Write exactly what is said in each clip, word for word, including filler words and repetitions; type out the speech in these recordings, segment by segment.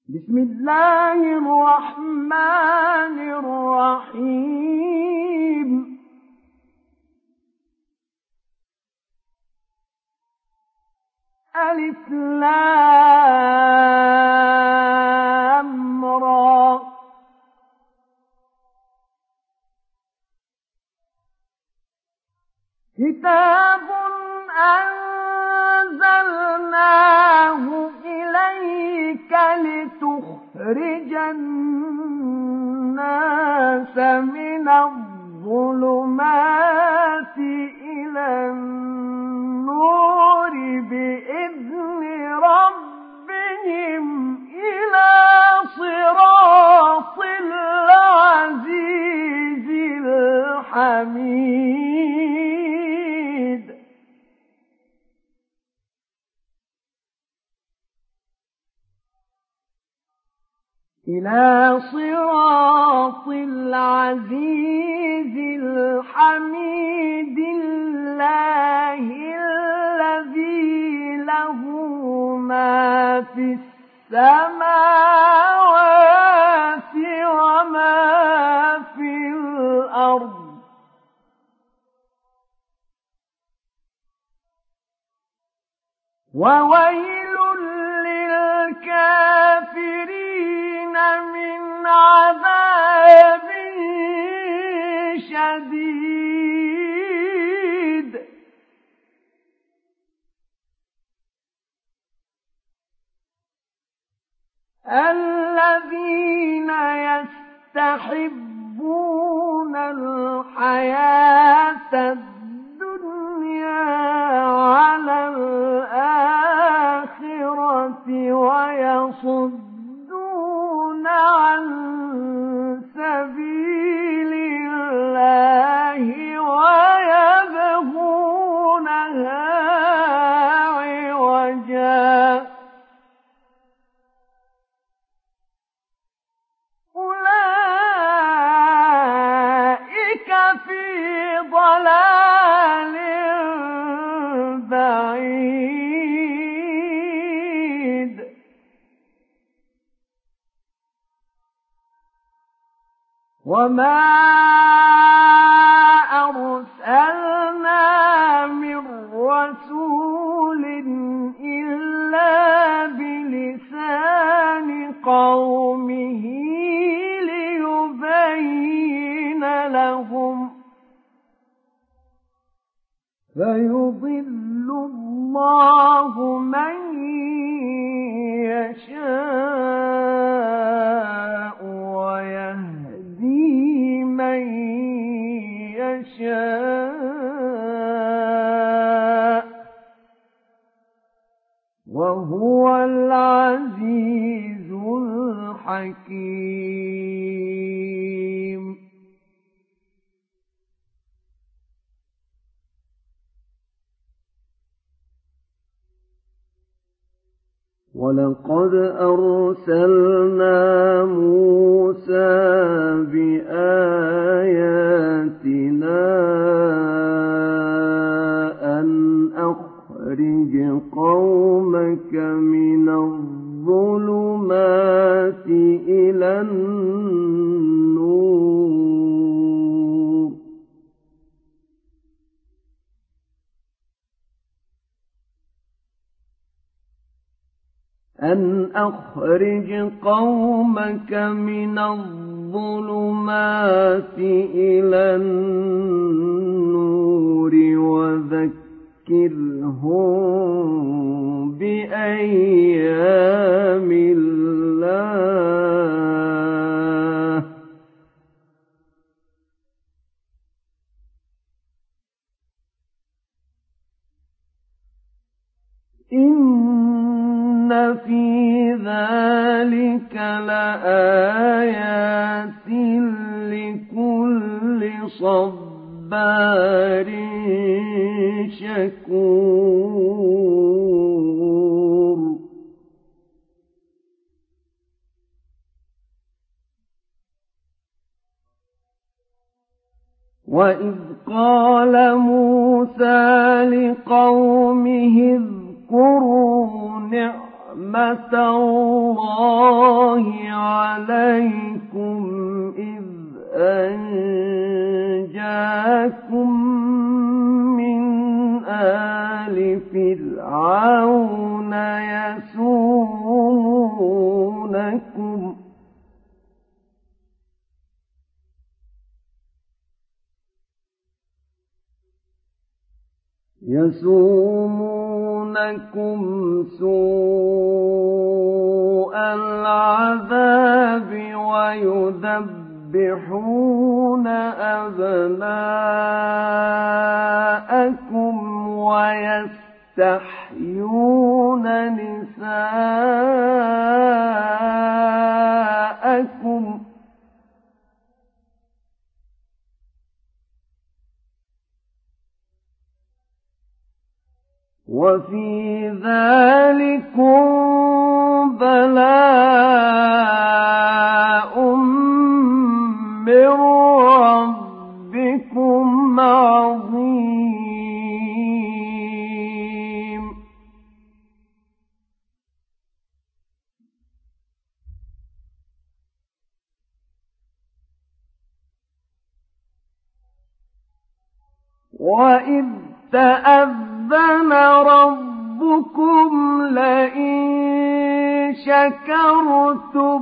بسم الله الرحمن الرحيم ألف لام را كتاب أنزلناه إليك لتخرج الناس من الظلمات إلى النور بإذن ربهم إلى صراط العزيز الحميد. إلى صراط العزيز الحميد الله الذي له ما في السماوات وما في الأرض وويل للكافرين من عذاب شديد. الذين يستحبون الحياة الدنيا على الآخرة ويصدون عن سبيل الله ويبغونها عوجا أولئك في ضلال بعيد. وما أرسلنا من رسول إلا بلسان قومه ليبين لهم فيضل الله من يشاء ويهدي من يشاء وهو العزيز الحكيم. ولقد أرسلنا موسى بآياتنا أن أخرج قومك من الظلمات إلى النور أن أخرج قومك من الظلمات إلى النور وذكرهم بأيام الله إن في ذلك لآيات لكل صبار شكور. وإذ قال موسى لقومه اذكروا نعمة نِعْمَةَ اللَّهِ عَلَيْكُمْ إِذْ أَنْجَاكُمْ مِنْ آلِ فِرْعَوْنَ يَسُومُونَكُمْ يَسُومُونَكُمْ سُوءَ الْعَذَابِ وَيُذَبِّحُونَ أَبْنَاءَكُمْ وَيَسْتَحْيُونَ نِسَاءَكُمْ ۚ وَفِي ذَٰلِكُم بَلَاءٌ مِّن رَّبِّكُمْ عَظِيمٌ. وَإِذْ تَأَذَّنَ رَبُّكُمْ لَئِن شَكَرْتُمْ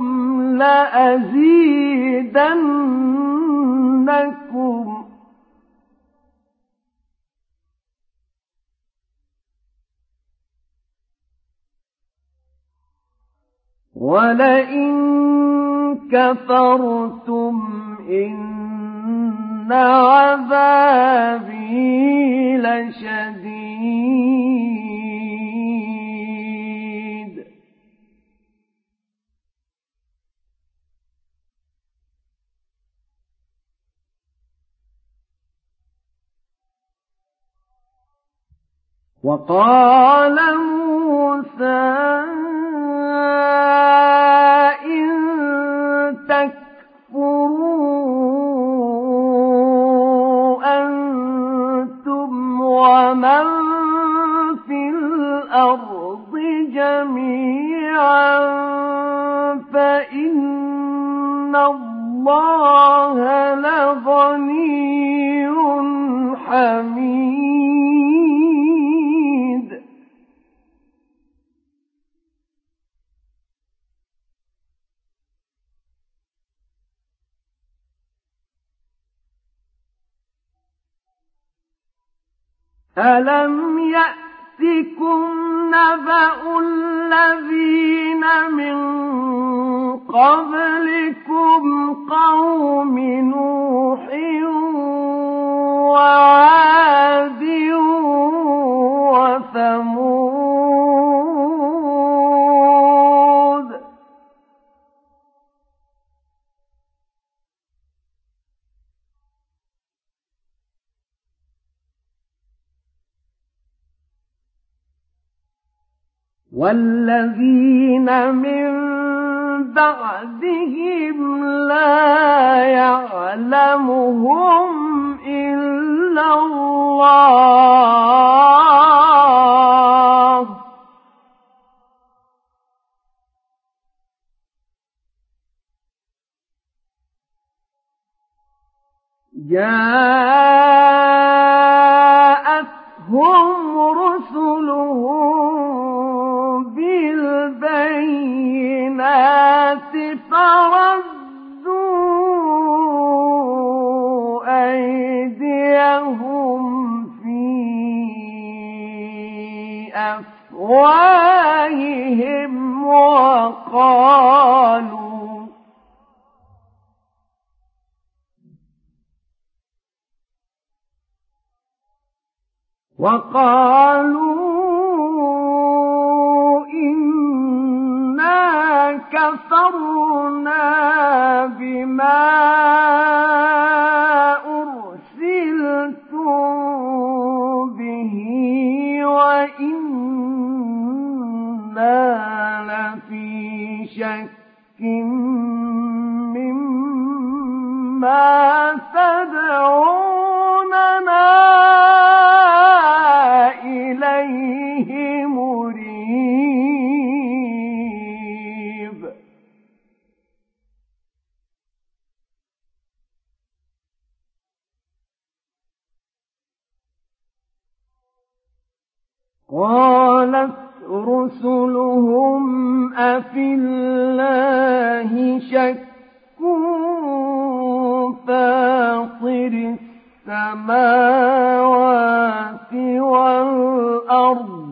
لَأَزِيدَنَّكُمْ ۖ وَلَئِن كَفَرْتُمْ إِنَّ عَذَابِي لَشَدِيدٌ. وَقَالَ مُوسَىٰ إِن تَكْفُرُوا أَنتُمْ وَمَن فِي الْأَرْضِ جَمِيعًا فَإِنَّ اللَّهَ لَغَنِيٌّ حَمِيدٌ. أَلَمْ يَأْتِكُمْ نَبَأُ الَّذِينَ مِن قَبْلِكُمْ قَوْمِ نُوحٍ وَعَادٍ وَثَمُودَ وَالَّذِينَ مِن بَعْدِهِمْ لَا يَعْلَمُهُمْ إِلَّا اللَّهُ ۗ جَاءَتْهُمْ رُسُلُهُم بِالْبَيِّنَاتِ فَرَدُّوا أَيْدِيَهُمْ فِي أَفْوَاهِهِمْ وَقَالُوا وَقَالُوا إِنَّا كَفَرْنَا بِمَا أُرْسِلْتُم بِهِ وَإِنَّا لَفِي شَكٍّ مِّمَّا تَدْعُونَنَا إِلَيْهِ مُرِيبٌ. قالت رسلهم أفي الله شك فاطر السماوات والأرض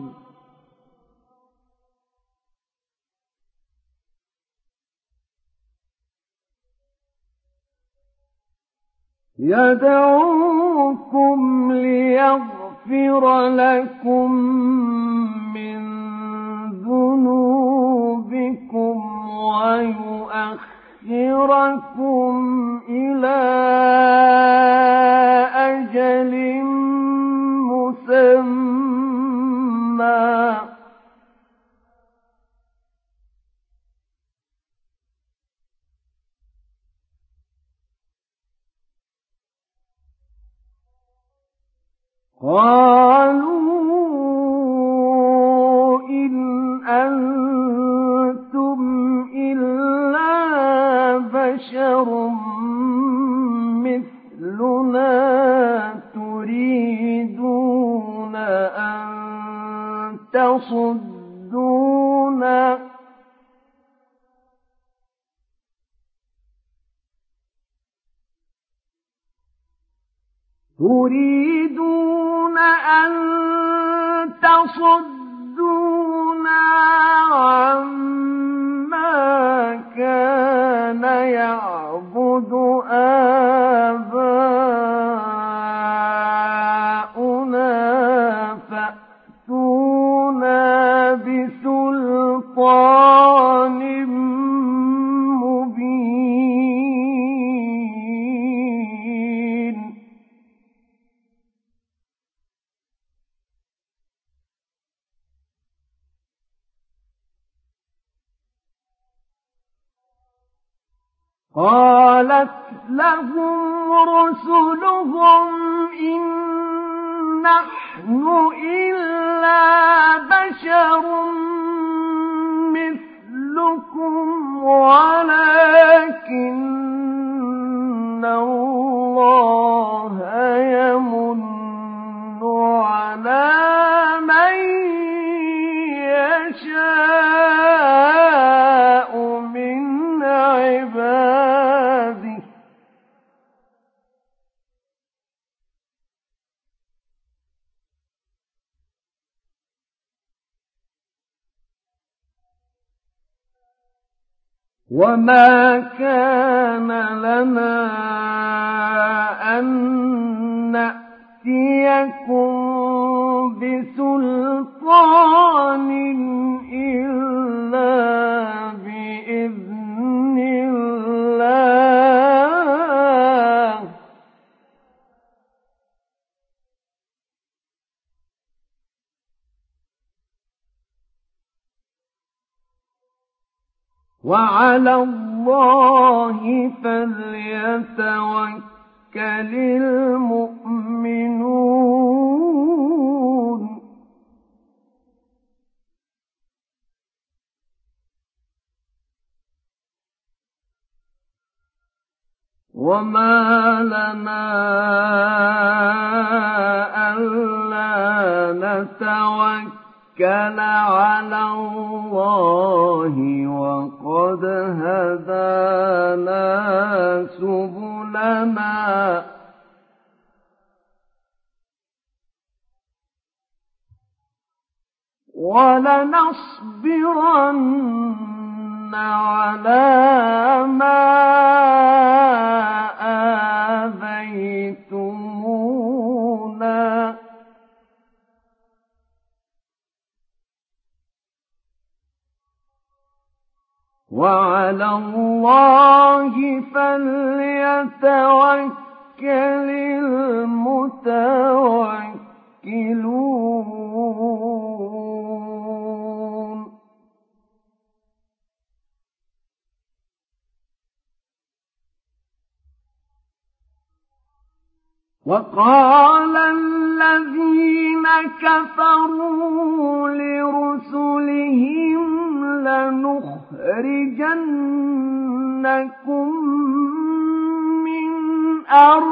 يدعوكم ليغفر لكم من ذنوبكم ويؤخركم إلى أجل مسمى قالوا إن أنتم إلا بشر مثلنا تريدون أن تصدونا تريدون أن تصدونا عما كان يعبد آباؤنا فأتونا بسلطان مبين قالت لهم رسلهم إن نحن إلا بشر مثلكم ولكن الله يمن على من يشاء من عباده وما كان لنا أن نأتيكم بسلطان إلا بإذن الله وعلى الله فليتوكل المؤمنون وما لنا ألا نتوكل على الله وقد هدانا سبلنا ولنصبرن على ما آذيتمونا وعلى الله فليتوكل المتوكلون وقال الذين كفروا لرسلهم لنخرجنكم من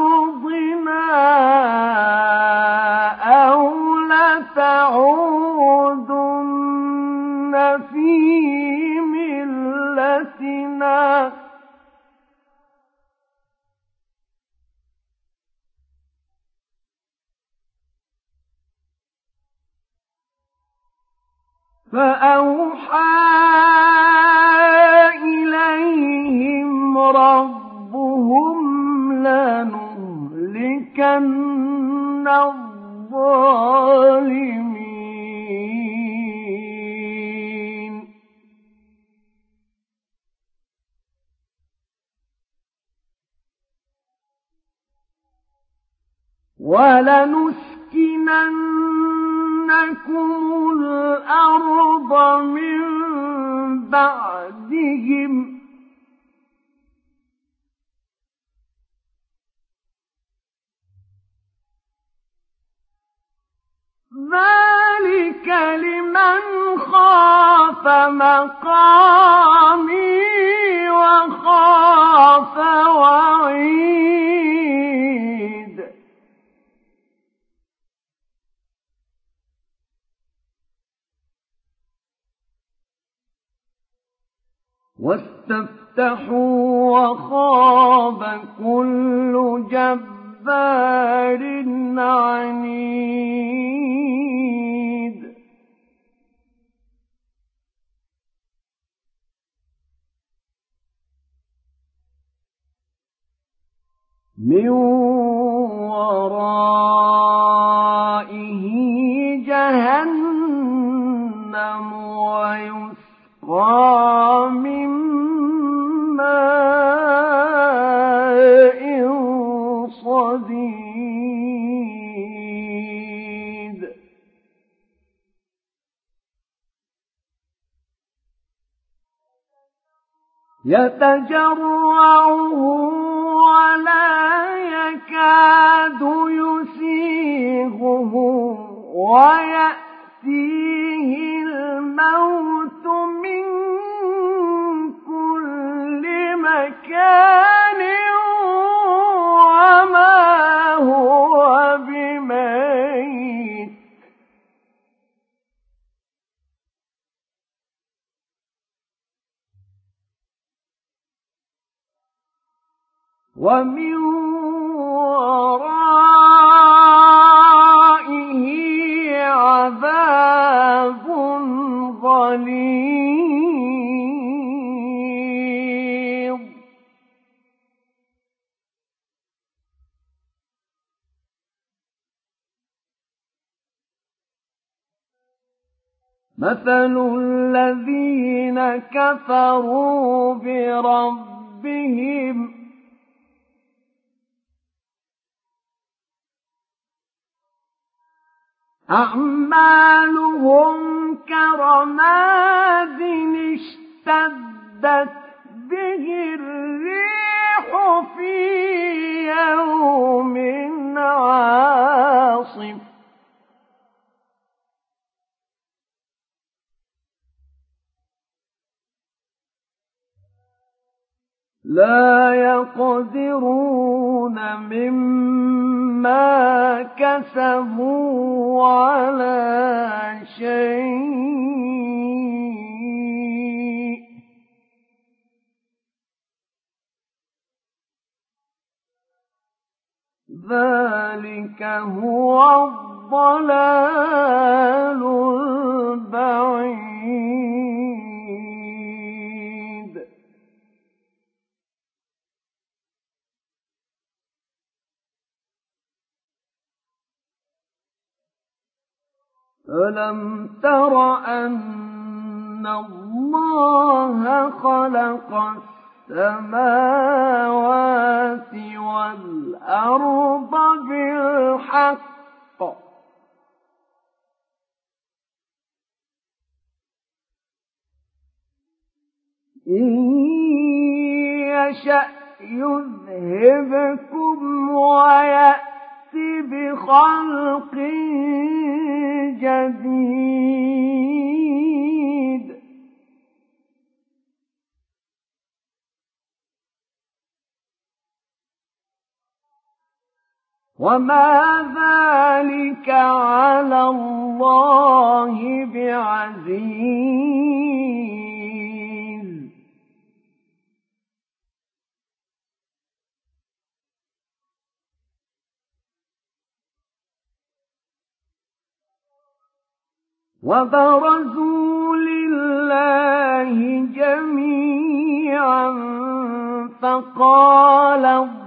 أرضنا أو لتعودن في ملتنا فأوحى إليهم ربهم لنهلكن الظالمين ولنسكننكم الأرض من بعدهم ذلك لمن خاف مقامي وخاف وعيد واستفتحوا وخاب كل جبار عنيد من ورائه جهنم ويسقى من ماء صديد يتجرعه ولا يكاد يسيغه ويأتيه الموت من كل مكان وما هو بميت ومن ورائه عذاب غليظ مثل الذين كفروا بربهم أعمالهم كرماد اشتدت به الريح في يوم عاصف لا يقدرون مما كسبوا على شيء ذلك هو الضلال البعيد ألم تر أن الله خلق السماوات والأرض بالحق إن يشأ يذهبكم ويأتي بخلق جديد وما ذلك على الله بعزيز. وبرزوا لله جميعا فقال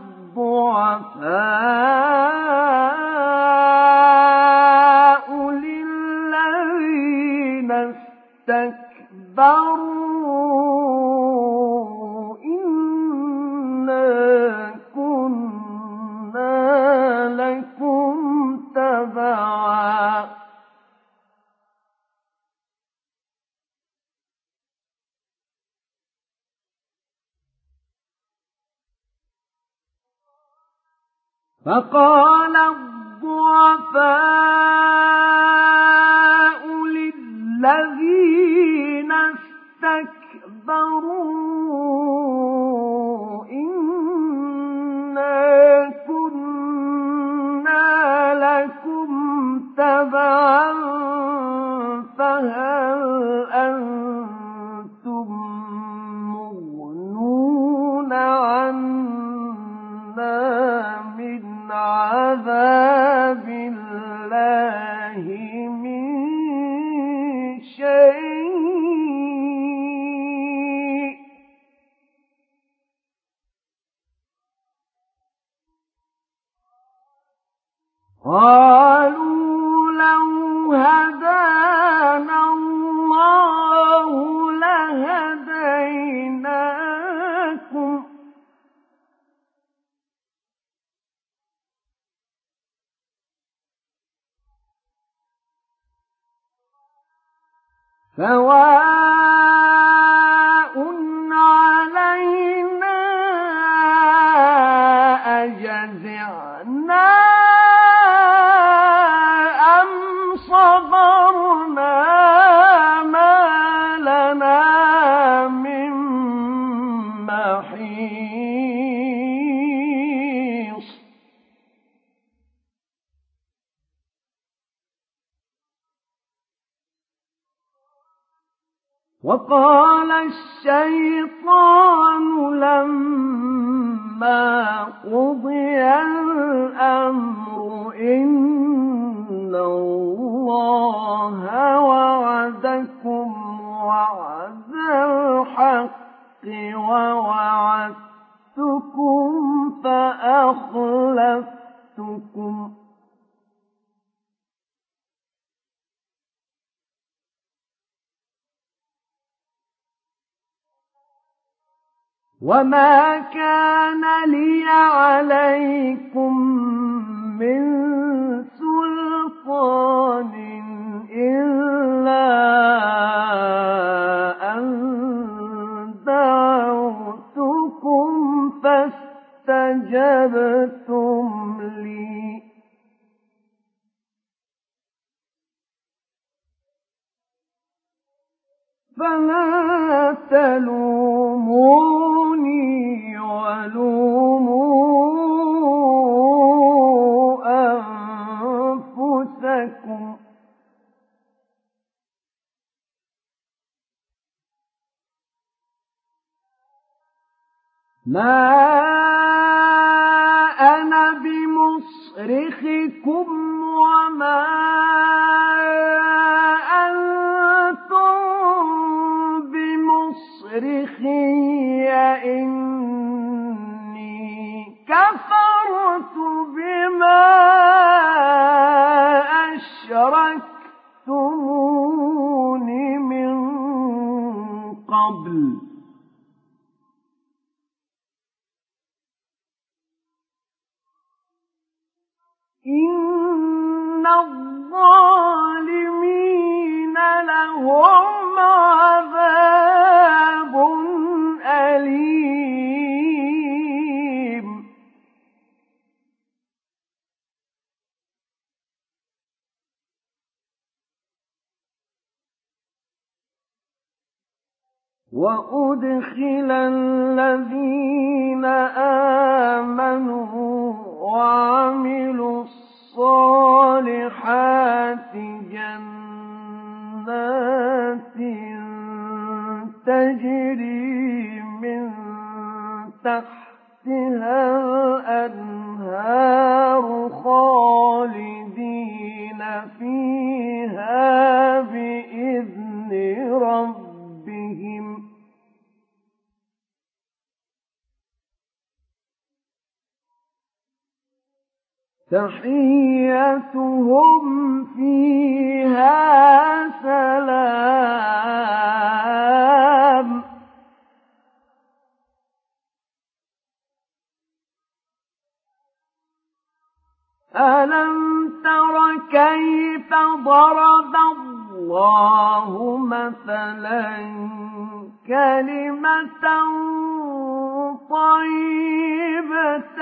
الضعفاء للذين استكبروا إنا كنا لكم تبعا فقال الضعفاء للذين استكبروا إنا كنا لكم تبعا فهل أنتم مغنون عنا من عذاب الله من شيء قالوا لو هدانا الله لهديناكم سواء علينا أجزعنا أم صبرنا ما لنا من محيص. وقال الشيطان لما قضي الأمر إن الله وعدكم وعد الحق ووعدتكم فأخلفتكم وما كان لي عليكم من سلطان إلا أن دعوتكم فاستجبتم لي فلا تلوموني ولوموا أنفسكم ما أنا بمصرخكم وما أنتم بمصرخي إني كفرت بما أشركتمون من قبل إن الظالمين لهم عذاب أليم. وأدخل الذين آمنوا وعملوا الصالحات جنات تجري من تحتها الأنهار خالدين فيها بإذن ربهم تحيتهم فيها سلام ألم تر كيف ضرب الله مثلا كلمة طيبة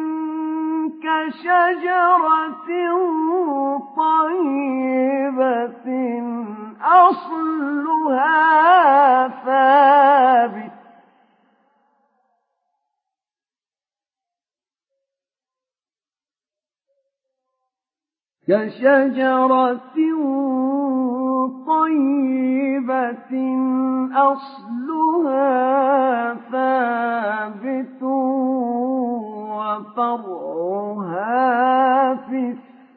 كشجرة طيبة أصلها ثابت كشجرة طيبة أصلها ثابت وفرعها في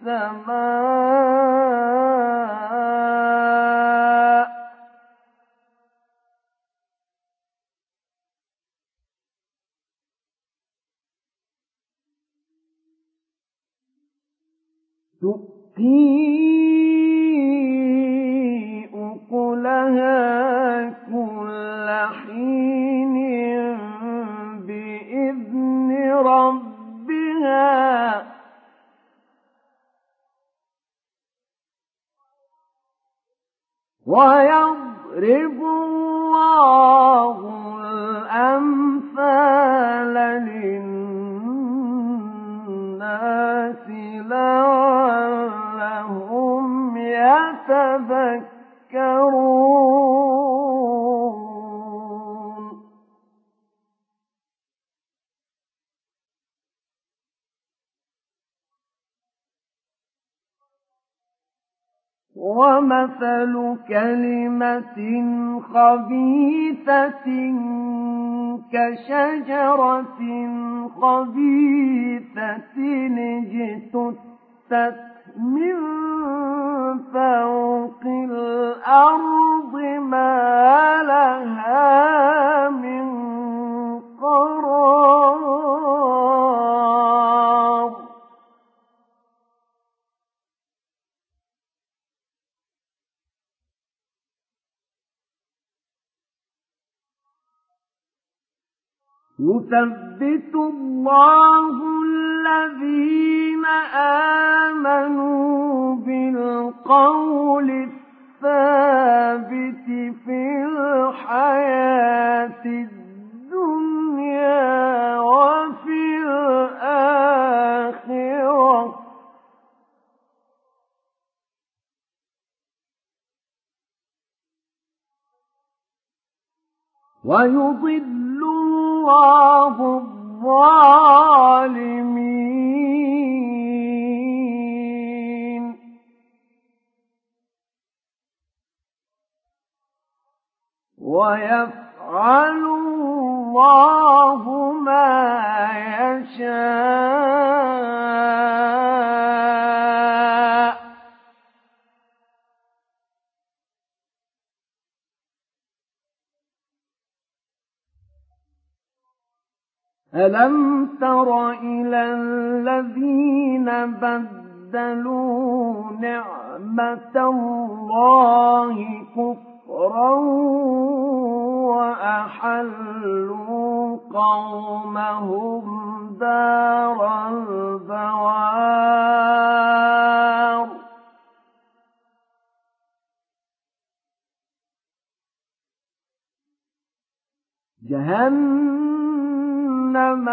السماء تؤتي أكلها كل حين بإذن ربها ويضرب الله الأمثال للناس لعلهم يتذكرون ومثل كلمة خبيثة كشجرة خبيثة اجتثت من فوق الأرض ما لها من قرار يثبت الله الذين آمنوا بالقول الثابت في الحياة الدنيا وفي الآخرة ويضل الله الظالمين ويفعل الله ما يشاء ألم تر إلى الذين بدلوا نعمة الله كفرا وأحلوا قومهم دار البوار جهنم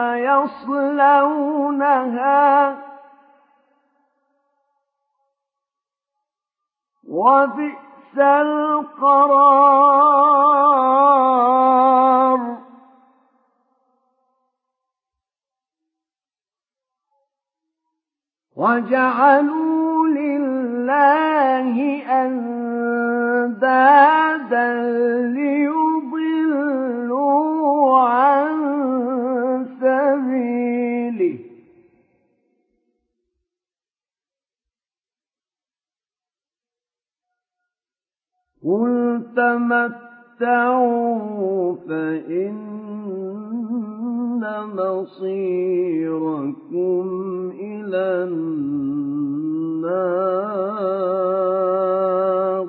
يصلونها وبئس القرار وجعلوا لله أندادا ليضلوا عن سبيله قل تمتعوا فإن مصيركم إلى النار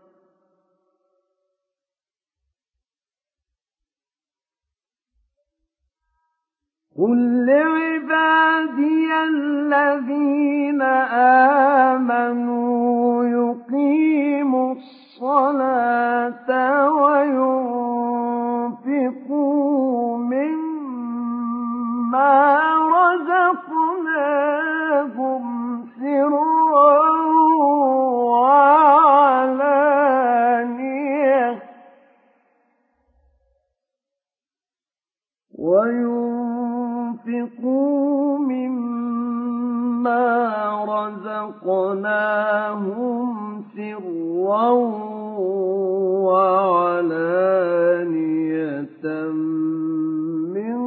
قل لعبادي الذين آمنوا يقيموا الصلاة وينفقوا مما رزقناهم سرا وعلانية وينفقوا مما رزقناهم سرا وعلانية من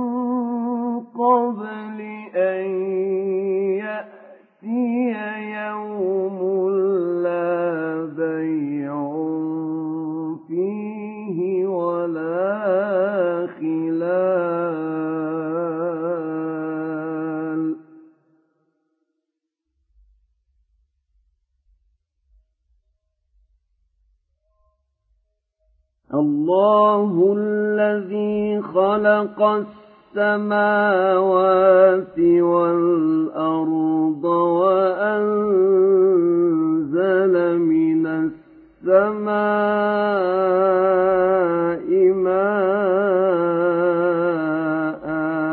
قبل أن يأتي يوم لا بيع فيه ولا خلال الله الذي خلق السماوات والأرض وأنزل من السماء ماء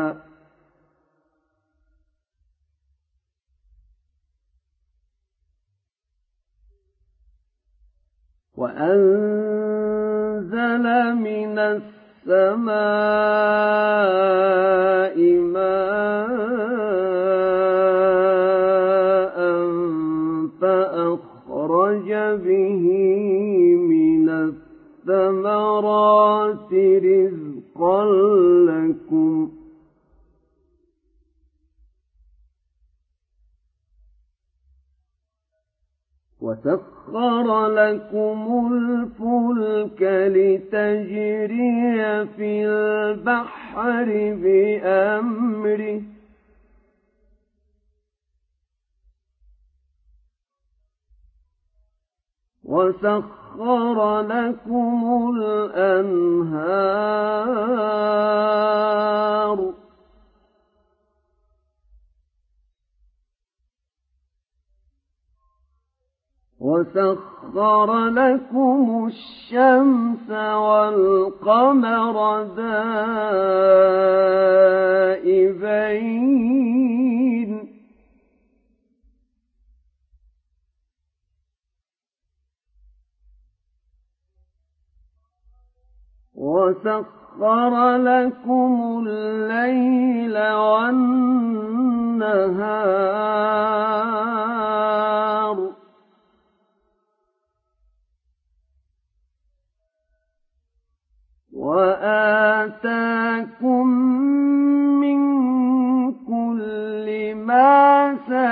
وأنزل من السماء ماء فأخرج به من الثمرات رزقا لكم وسخر لكم الفلك لتجري في البحر بأمره وسخر لكم الأنهار وسخر لكم الشمس والقمر دائبين وسخر لكم الليل والنهار وآتاكم من كل ما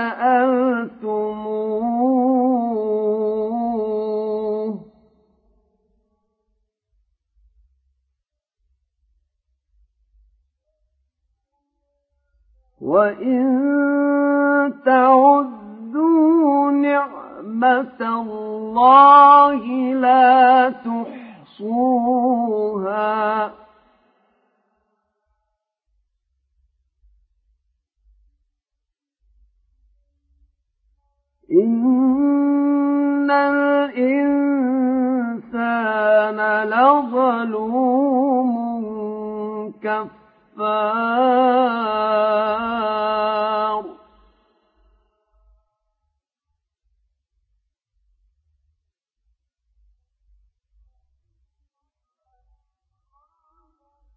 سألتموه وإن تعدوا نعمة الله لا تحصوها إن الإنسان لظلوم كفار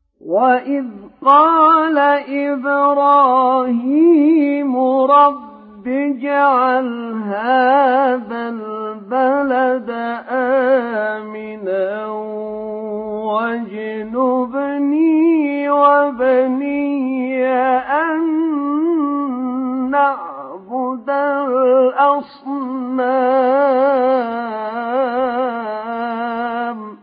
وإذ قال إبراهيم رب رب اجعل هذا البلد آمنا واجنبني وبني أن نعبد الأصنام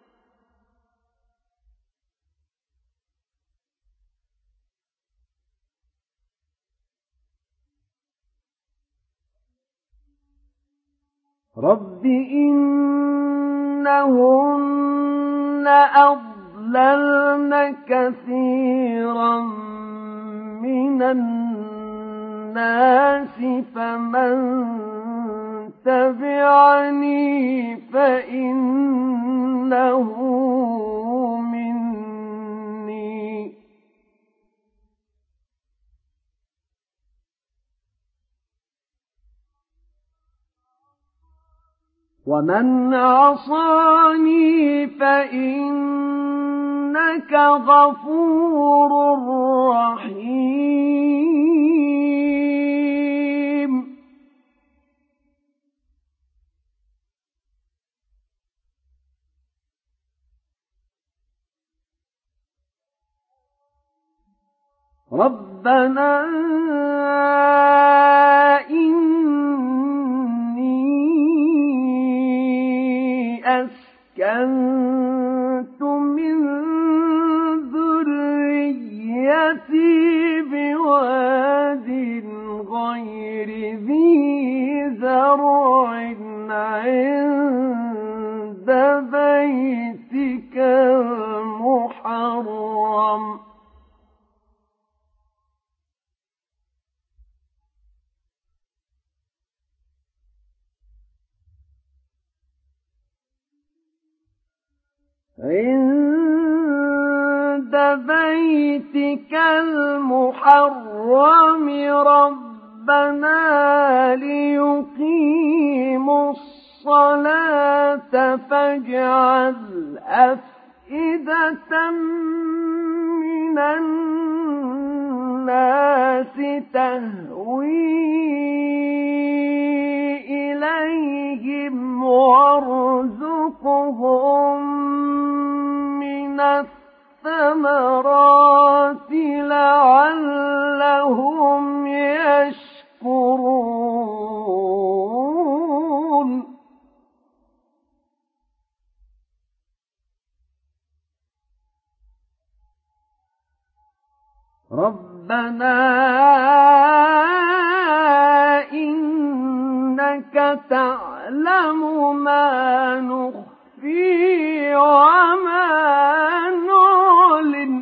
رب إنهن أضللن كثيرا من الناس فمن تبعني فإنه مني ومن عصاني فإنك غفور رحيم ربنا أسكنت من ذريتي بواد غير ذي زرع عند بيتك المحرم عند بيتك المحرم ربنا ليقيموا الصلاة فاجعل أفئدة من الناس تهوي إليهم وارزقهم من الثمرات لعلهم يشكرون ربنا إنك تعلم ما نخفي وما نعلن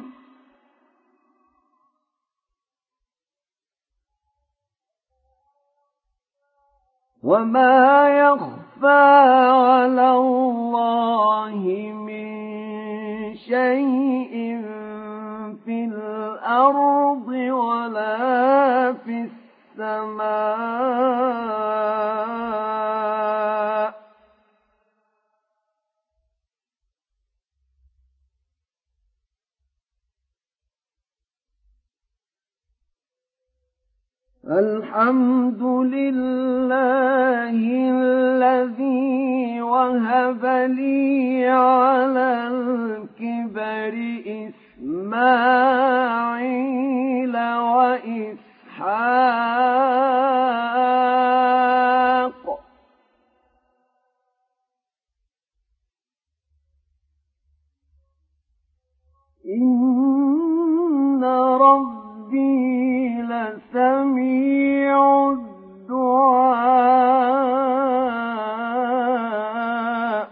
وما يخفى على الله من شيء في الأرض ولا في السماء الحمد لله الذي وهب لي على الكبر إسماعيل وإسحاق إن ربي لسميع الدعاء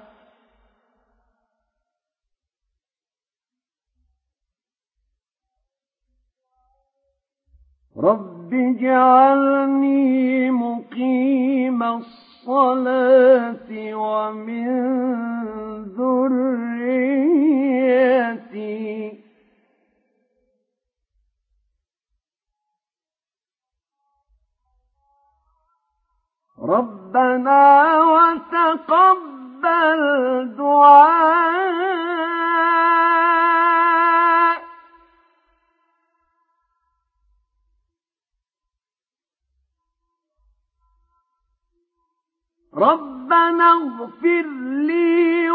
رب اجعلني مقيم الصلاة ومن ذريتي ربنا وتقبل دعاء ربنا اغفر لي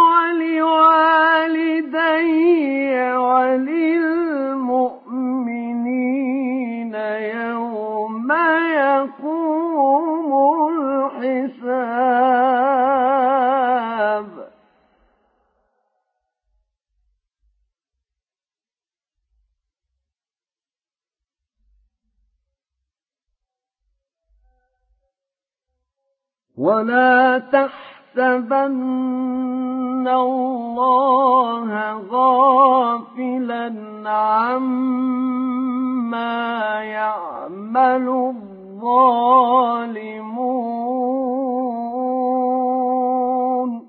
ولوالدي وللمؤمنين يوم يقوم الحساب ولا تحسبن الله غافلا عما يعمل الظالمون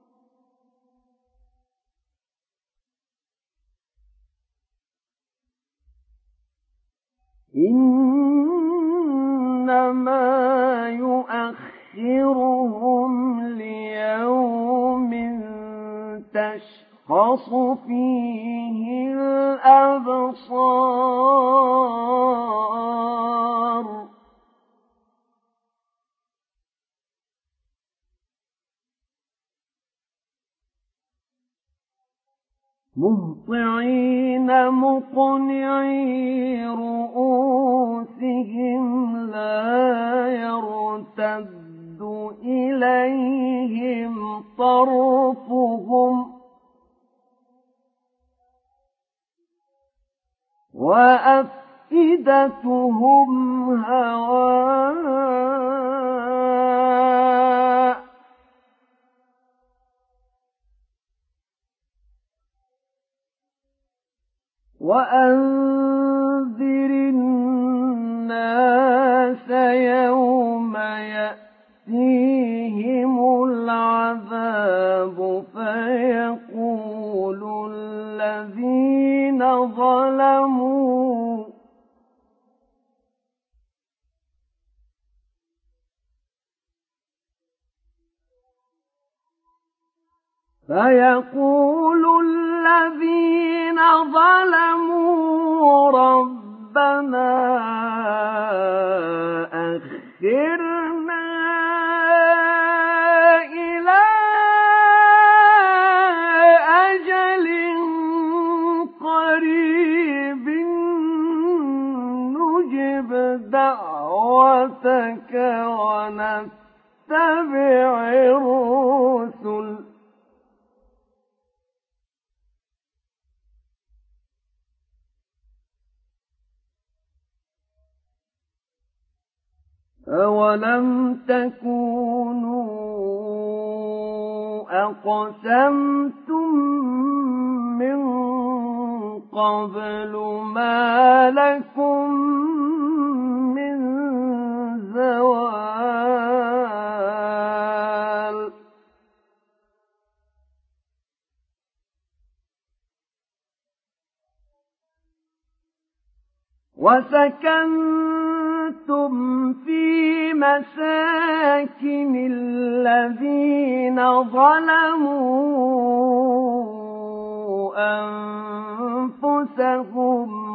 إنما يؤخر يؤخرهم ليوم تشخص فيه الأبصار مهطعين مقنعي رؤوسهم لا يرتد إليهم طرفهم وأفئدتهم هواء وأنذر الناس يوم يأتيهم العذاب فيقول الذين ظلموا فيقول الذين ظلموا ربنا أخرنا إلى أجل قريب نجب دعوتك ونتبع الرسل أولم تكونوا أقسمتم من قبل ما لكم من زوال وسكنتم في مساكن الذين ظلموا أنفسهم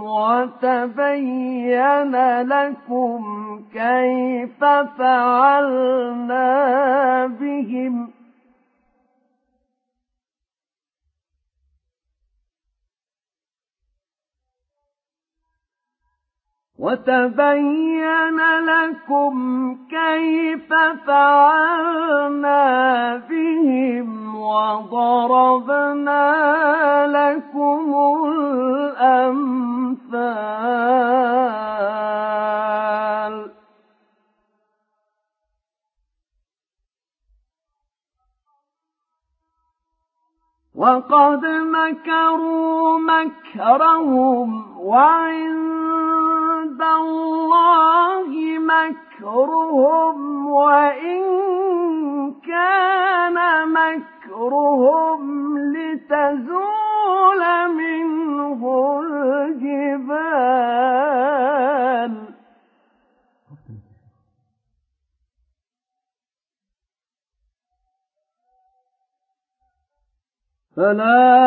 وتبين لكم كيف فعلنا بهم وتبين لكم كيف فعلنا بهم وضربنا لكم الأمثال وقد مكروا مكرهم وعند الله مكرهم وإن كان مكرهم لتزول منه الجبال فلا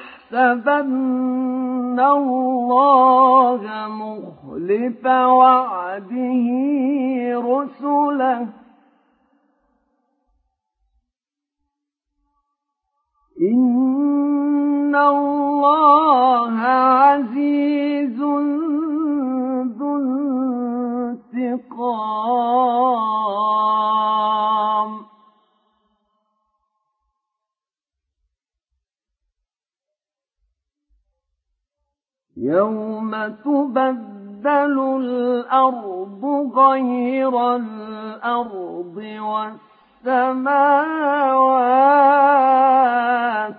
تحسبن الله مخلف وعده رسله إن الله عزيز ذو انتقام يوم تبدل الأرض غير الأرض والسماوات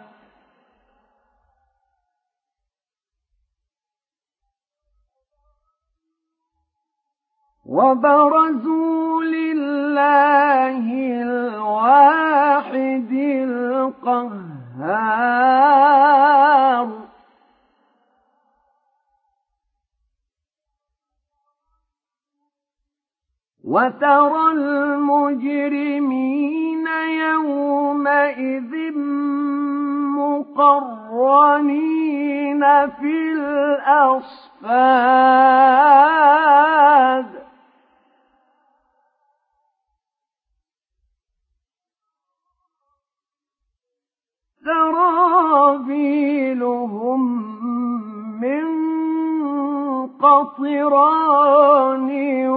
وبرزوا لله الواحد القهار وترى المجرمين يومئذ مقرنين في الأصفاد سرابيلهم من قطران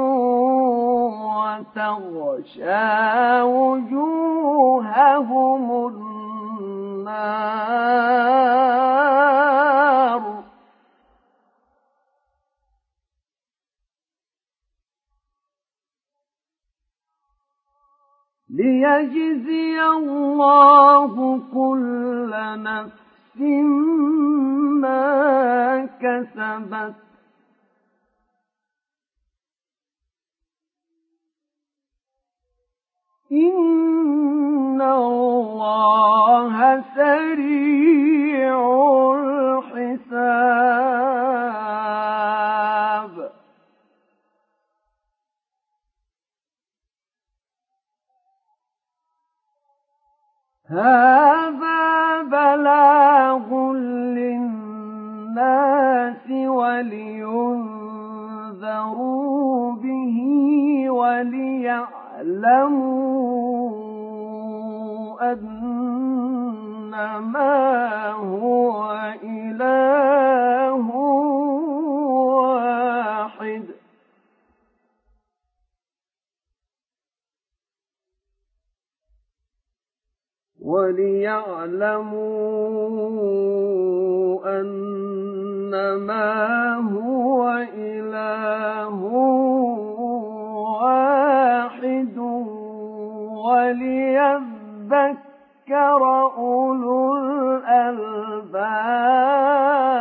وتغشى وجوههم النار ليجزي الله كل نفس ما كسبت إن الله سريع الحساب هذا بلاغ للناس ولينذروا به وليعلموا أنما هو إله واحد وليعلموا أنما هو إله واحد وليذكر أولو الألباب